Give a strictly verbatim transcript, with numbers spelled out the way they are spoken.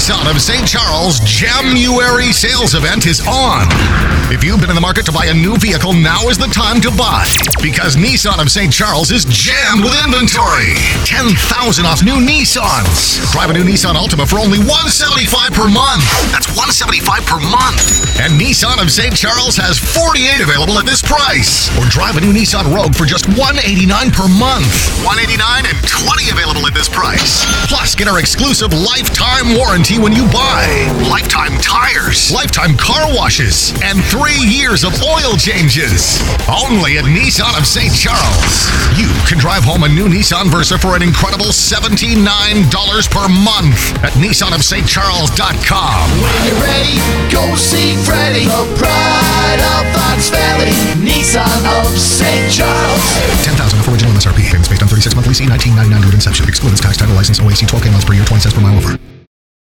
Nissan of Saint Charles January sales event is on. If you've been in the market to buy a new vehicle, now is the time to buy. Because Nissan of Saint Charles is jammed with inventory. ten thousand off new Nissans. Drive a new Nissan Altima for only one hundred seventy-five dollars per month. That's one hundred seventy-five dollars per month. And Nissan of Saint Charles has forty-eight available at this price. Or drive a new Nissan Rogue for just one hundred eighty-nine dollars per month. one hundred eighty-nine dollars and twenty available at this price. Plus, get our exclusive lifetime warranty when you buy. Lifetime tires, lifetime car washes, and three years of oil changes. Only at Nissan of Saint Charles. You can drive home a new Nissan Versa for an incredible seventy-nine dollars per month at Nissan of Saint Charles dot com. When you're ready, go see Freddie, the pride of Fox Valley, Nissan of Saint Charles. ten thousand dollars for original M S R P. Payments based on thirty-six monthly C, nineteen ninety-nine due at inception. Excludes tax, title, license, O A C, twelve K months per year, twenty cents per mile offer.